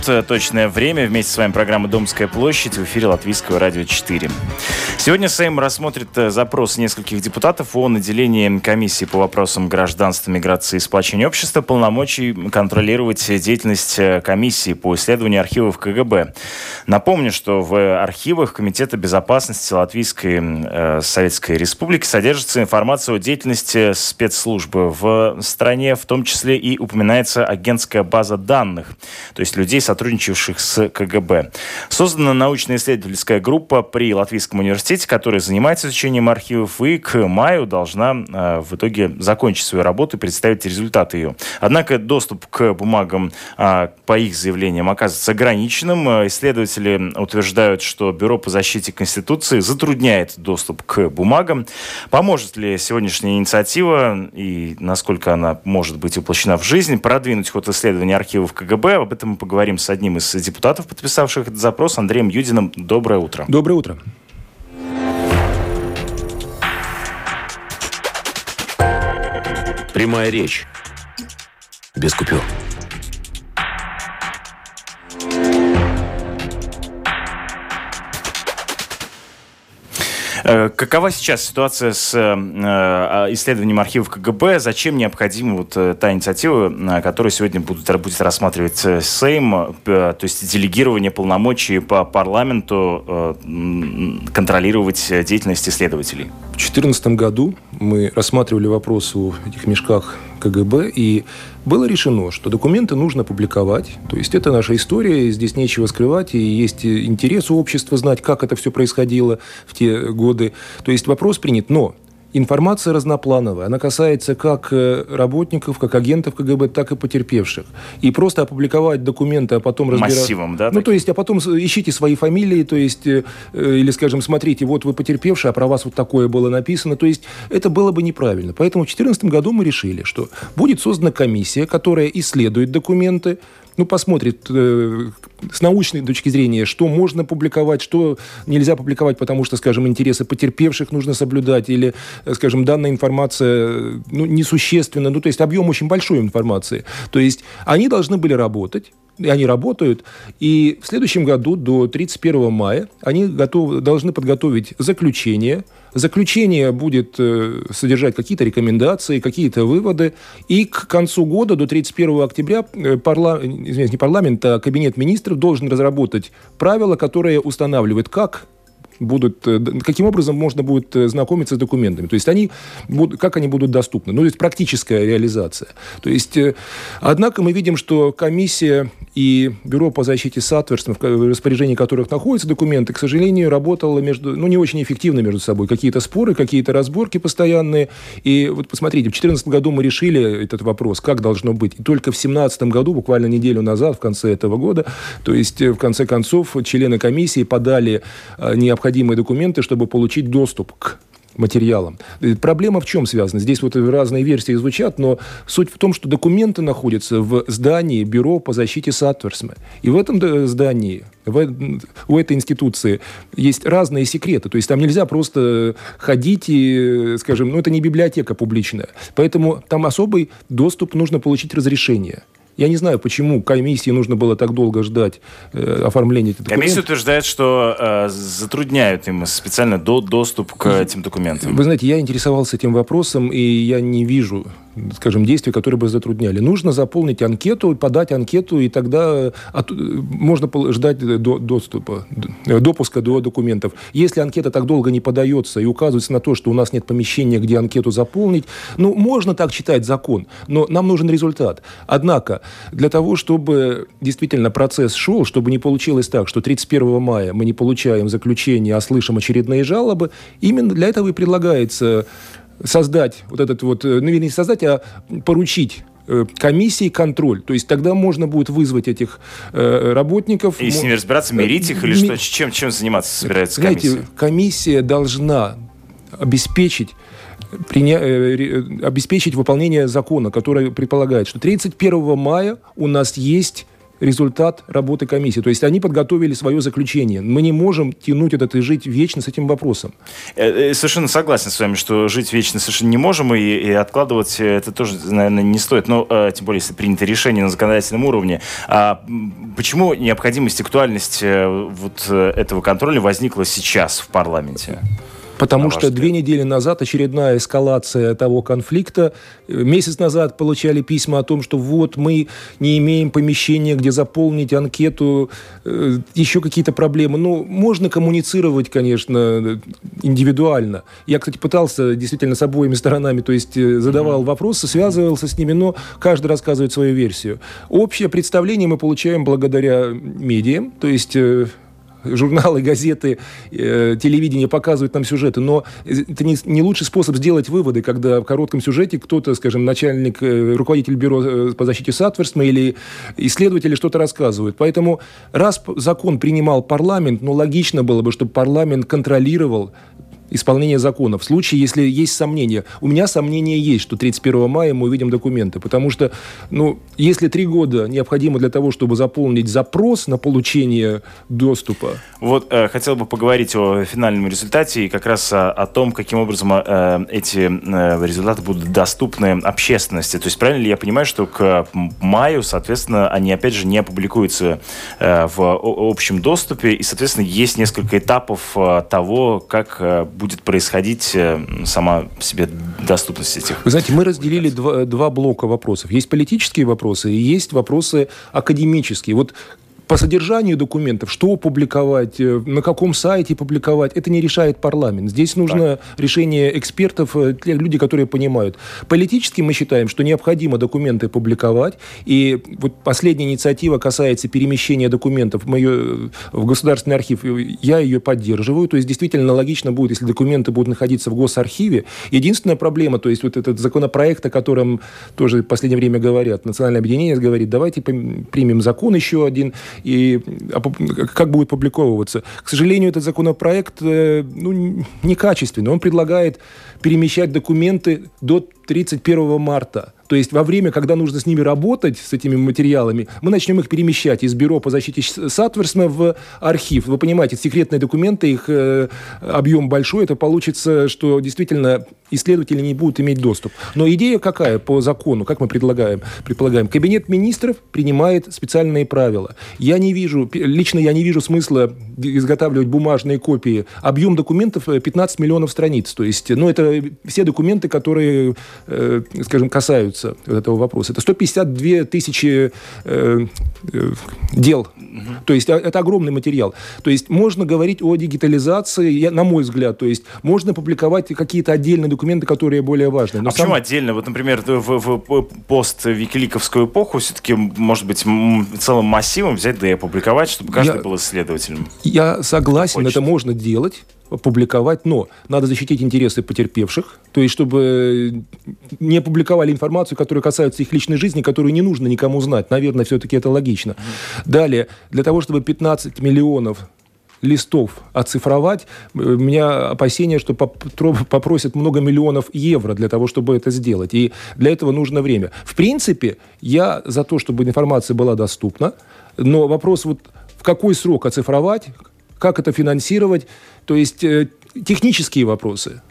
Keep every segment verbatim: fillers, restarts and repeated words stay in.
Точное время. Вместе с вами программа «Домская площадь» в эфире Латвийского радио четыре. Сегодня Сейм рассмотрит запрос нескольких депутатов о наделении комиссии по вопросам гражданства, миграции и сплочения общества полномочий контролировать деятельность комиссии по исследованию архивов КГБ. Напомню, что в архивах Комитета безопасности Латвийской э, Советской Республики содержится информация о деятельности спецслужбы в стране, в том числе и упоминается агентская база данных, то есть людей, сотрудничавших с КГБ. Создана научно-исследовательская группа при Латвийском университете, которая занимается изучением архивов, и к маю должна э, в итоге закончить свою работу и представить результаты ее. Однако доступ к бумагам, э, по их заявлениям, оказывается ограниченным. Исследователи утверждают, что Бюро по защите Конституции затрудняет доступ к бумагам. Поможет ли сегодняшняя инициатива и насколько она может быть воплощена в жизнь, продвинуть ход исследования архивов КГБ? Об этом мы поговорим с одним из депутатов, подписавших этот запрос, Андреем Юдиным. Доброе утро. Доброе утро. Прямая речь. Без купюр. Какова сейчас ситуация с э, исследованием архивов КГБ? Зачем необходима вот э, та инициатива, которую сегодня будут, будет рассматривать Сейм, э, то есть делегирование полномочий по парламенту э, контролировать деятельность исследователей? В две тысячи четырнадцатом году мы рассматривали вопрос о этих мешках КГБ, и было решено, что документы нужно публиковать. То есть это наша история, здесь нечего скрывать, и есть интерес у общества знать, как это все происходило в те годы. То есть вопрос принят, но информация разноплановая. Она касается как работников, как агентов КГБ, так и потерпевших. И просто опубликовать документы, а потом разбирать... Массивом, да? Ну, так? То есть, а потом ищите свои фамилии, то есть, э, или, скажем, смотрите, вот вы потерпевший, а про вас вот такое было написано. То есть, это было бы неправильно. Поэтому в две тысячи четырнадцатом году мы решили, что будет создана комиссия, которая исследует документы, ну, посмотрит э, с научной точки зрения, что можно публиковать, что нельзя публиковать, потому что, скажем, интересы потерпевших нужно соблюдать, или, скажем, данная информация ну, несущественна, ну, то есть объем очень большой информации. То есть они должны были работать, и они работают, и в следующем году, до тридцать первого мая, они готовы, должны подготовить заключение. Заключение будет э, содержать какие-то рекомендации, какие-то выводы, и к концу года, до тридцать первого октября, э, парла... извините, не парламент, а Кабинет министров должен разработать правила, которые устанавливают, как будут, каким образом можно будет знакомиться с документами. То есть, они, как они будут доступны. Ну, то есть, практическая реализация. То есть, однако мы видим, что комиссия и Бюро по защите соответственно, в распоряжении которых находятся документы, к сожалению, работало между, ну, не очень эффективно между собой. Какие-то споры, какие-то разборки постоянные. И вот посмотрите, в две тысячи четырнадцатом году мы решили этот вопрос, как должно быть. И только в две тысячи семнадцатом году, буквально неделю назад, в конце этого года, то есть, в конце концов, члены комиссии подали необходимые документы, чтобы получить доступ к материалам. Проблема в чем связана? Здесь вот разные версии звучат, но суть в том, что документы находятся в здании Бюро по защите соответственно. И в этом здании, в, у этой институции есть разные секреты. То есть там нельзя просто ходить и, скажем, ну это не библиотека публичная. Поэтому там особый доступ, нужно получить разрешение. Я не знаю, почему комиссии нужно было так долго ждать э, оформления этих документов. Комиссия утверждает, что э, затрудняют им специально до, доступ к этим документам. Вы знаете, я интересовался этим вопросом, и я не вижу, скажем, действий, которые бы затрудняли. Нужно заполнить анкету, подать анкету, и тогда от, можно ждать до, доступа, допуска до документов. Если анкета так долго не подается и указывается на то, что у нас нет помещения, где анкету заполнить, ну, можно так читать закон, но нам нужен результат. Однако, для того, чтобы действительно процесс шел, чтобы не получилось так, что тридцать первого мая мы не получаем заключение, а слышим очередные жалобы, именно для этого и предлагается создать вот этот вот, ну, не создать, а поручить комиссии контроль. То есть тогда можно будет вызвать этих э, работников. И с ними разбираться, мирить их или что? Чем, чем заниматься собирается комиссия? Знаете, комиссия должна обеспечить Приня... обеспечить выполнение закона, который предполагает, что тридцать первого мая у нас есть результат работы комиссии. То есть они подготовили свое заключение. Мы не можем тянуть этот и жить вечно с этим вопросом. Совершенно согласен с вами, что жить вечно совершенно не можем, и, и откладывать это тоже, наверное, не стоит. Но, тем более, если принято решение на законодательном уровне. А почему необходимость, актуальность вот этого контроля возникла сейчас в парламенте? Потому что две недели назад очередная эскалация того конфликта. Месяц назад получали письма о том, что вот мы не имеем помещения, где заполнить анкету, еще какие-то проблемы. Ну, можно коммуницировать, конечно, индивидуально. Я, кстати, пытался действительно с обоими сторонами, то есть задавал вопросы, связывался с ними, но каждый рассказывает свою версию. Общее представление мы получаем благодаря медиа, то есть... журналы, газеты, э, телевидение показывают нам сюжеты, но это не, не лучший способ сделать выводы, когда в коротком сюжете кто-то, скажем, начальник, э, руководитель бюро э, по защите соответствия или исследователи что-то рассказывают. Поэтому раз закон принимал парламент, ну, логично было бы, чтобы парламент контролировал исполнение закона. В случае, если есть сомнения. У меня сомнения есть, что тридцать первого мая мы увидим документы. Потому что, ну, если три года необходимо для того, чтобы заполнить запрос на получение доступа... Вот э, хотел бы поговорить о финальном результате и как раз о, о том, каким образом э, эти э, результаты будут доступны общественности. То есть правильно ли я понимаю, что к маю, соответственно, они, опять же, не опубликуются э, в общем доступе, и, соответственно, есть несколько этапов э, того, как э, будет происходить сама по себе доступность этих... Вы знаете, мы разделили два, два блока вопросов. Есть политические вопросы и есть вопросы академические. Вот по содержанию документов, что публиковать, на каком сайте публиковать, это не решает парламент. Здесь нужно так. решение экспертов, люди, которые понимают. Политически мы считаем, что необходимо документы публиковать. И вот последняя инициатива касается перемещения документов в, ее, в Государственный архив. Я ее поддерживаю. То есть действительно логично будет, если документы будут находиться в Госархиве. Единственная проблема, то есть вот этот законопроект, о котором тоже в последнее время говорят, Национальное объединение говорит, давайте примем закон еще один, и как будет публиковываться. К сожалению, этот законопроект ну, некачественный. Он предлагает перемещать документы до тридцать первого марта. То есть во время, когда нужно с ними работать, с этими материалами, мы начнем их перемещать из Бюро по защите соответствия в архив. Вы понимаете, секретные документы, их э, объем большой, это получится, что действительно исследователи не будут иметь доступ. Но идея какая по закону, как мы предлагаем? Предполагаем, Кабинет министров принимает специальные правила. Я не вижу, лично я не вижу смысла изготавливать бумажные копии. Объем документов пятнадцать миллионов страниц. То есть, ну, это все документы, которые, э, скажем, касаются этого вопроса. Это сто пятьдесят две тысячи э, э, дел. Угу. То есть это огромный материал. То есть можно говорить о дигитализации, я, на мой взгляд. То есть можно публиковать какие-то отдельные документы, которые более важны. Но а сам... почему отдельно? Вот, например, в, в, в пост-викиликовскую эпоху все-таки, может быть, целым массивом взять да и опубликовать, чтобы каждый я, был исследователем. Я согласен, это можно делать, публиковать, но надо защитить интересы потерпевших, то есть чтобы не опубликовали информацию, которая касается их личной жизни, которую не нужно никому знать. Наверное, все-таки это логично. Mm-hmm. Далее, для того, чтобы пятнадцать миллионов листов оцифровать, у меня опасение, что попросят много миллионов евро для того, чтобы это сделать. И для этого нужно время. В принципе, я за то, чтобы информация была доступна, но вопрос вот в какой срок оцифровать, как это финансировать, то есть э, технические вопросы.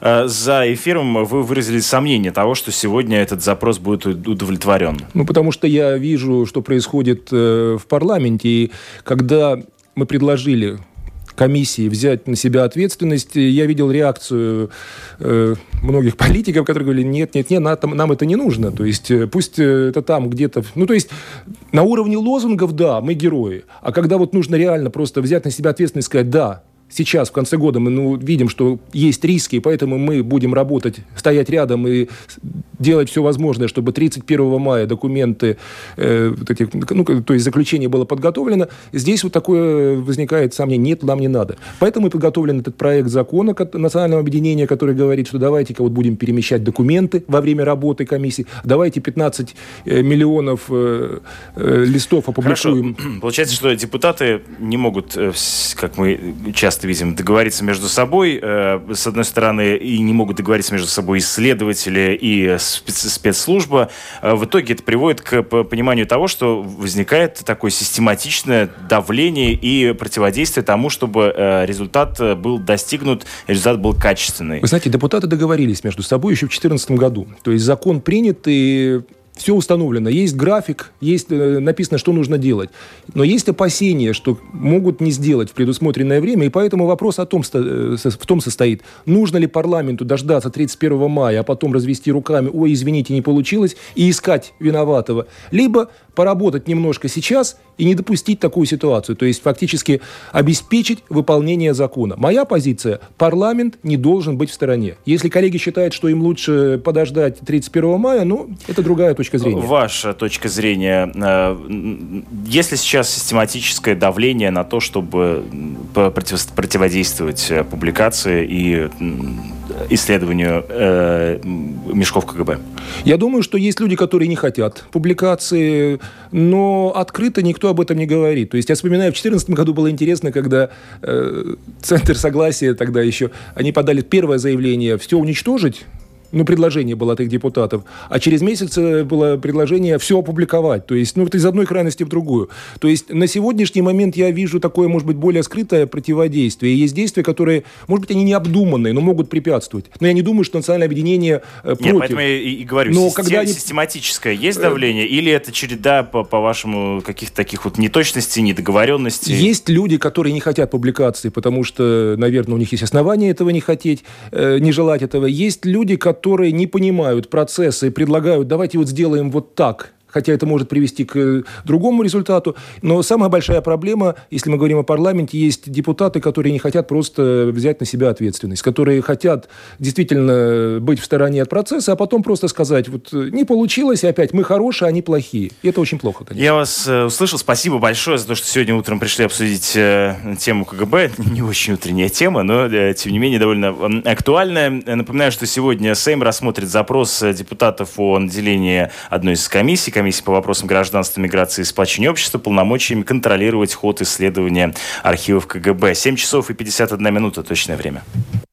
За эфиром вы выразили сомнение того, что сегодня этот запрос будет удовлетворен. Ну, потому что я вижу, что происходит э, в парламенте, и когда мы предложили комиссии взять на себя ответственность, я видел реакцию э, многих политиков, которые говорили, нет, нет, нет, нам, нам это не нужно. То есть пусть это там где-то... Ну, то есть на уровне лозунгов, да, мы герои. А когда вот нужно реально просто взять на себя ответственность и сказать, да, сейчас, в конце года, мы ну, видим, что есть риски, и поэтому мы будем работать, стоять рядом и делать все возможное, чтобы тридцать первого мая документы, э, вот эти, ну, то есть заключение было подготовлено. Здесь вот такое возникает сомнение. Нет, нам не надо. Поэтому и подготовлен этот проект закона Национального объединения, который говорит, что давайте-ка вот будем перемещать документы во время работы комиссии. Давайте пятнадцать миллионов э, э, листов опубликуем. Хорошо. Получается, что депутаты не могут, как мы часто часто видим, договориться между собой. С одной стороны, и не могут договориться между собой исследователи и спецслужба. В итоге это приводит к пониманию того, что возникает такое систематичное давление и противодействие тому, чтобы результат был достигнут, результат был качественный. Вы знаете, депутаты договорились между собой еще в две тысячи четырнадцатом году. То есть закон принят, и все установлено. Есть график, есть э, написано, что нужно делать. Но есть опасения, что могут не сделать в предусмотренное время, и поэтому вопрос о том, э, в том состоит, нужно ли парламенту дождаться тридцать первого мая, а потом развести руками, ой, извините, не получилось, и искать виноватого. Либо поработать немножко сейчас и не допустить такую ситуацию. То есть фактически обеспечить выполнение закона. Моя позиция – парламент не должен быть в стороне. Если коллеги считают, что им лучше подождать тридцать первого мая, ну, это другая точка зрения. Ваша точка зрения. Есть ли сейчас систематическое давление на то, чтобы противодействовать публикации и исследованию э, мешков КГБ? Я думаю, что есть люди, которые не хотят публикации, но открыто никто об этом не говорит. То есть я вспоминаю, в две тысячи четырнадцатом году было интересно, когда э, Центр Согласия тогда еще, они подали первое заявление «все уничтожить». Ну, предложение было от их депутатов. А через месяц было предложение все опубликовать. То есть, ну, вот из одной крайности в другую. То есть, на сегодняшний момент я вижу такое, может быть, более скрытое противодействие. И есть действия, которые, может быть, они необдуманные, но могут препятствовать. Но я не думаю, что национальное объединение э, против. Нет, поэтому я и, и говорю, но систем, когда они... систематическое есть давление? Или это череда, по, по-вашему, каких-то таких вот неточностей, недоговоренностей? Есть люди, которые не хотят публикации, потому что, наверное, у них есть основания этого не хотеть, э, не желать этого. Есть люди, которые которые не понимают процесса и предлагают, давайте вот сделаем вот так, хотя это может привести к другому результату. Но самая большая проблема, если мы говорим о парламенте, есть депутаты, которые не хотят просто взять на себя ответственность, которые хотят действительно быть в стороне от процесса, а потом просто сказать, вот не получилось, и опять мы хорошие, они плохие. И это очень плохо, конечно. Я вас э, услышал. Спасибо большое за то, что сегодня утром пришли обсудить э, тему КГБ. Не очень утренняя тема, но, э, тем не менее, довольно актуальная. Напоминаю, что сегодня Сейм рассмотрит запрос депутатов о наделении одной из комиссий, комиссии по вопросам гражданства, миграции и сплочения общества, полномочиями контролировать ход исследования архивов КГБ. семь часов и пятьдесят одна минута, точное время.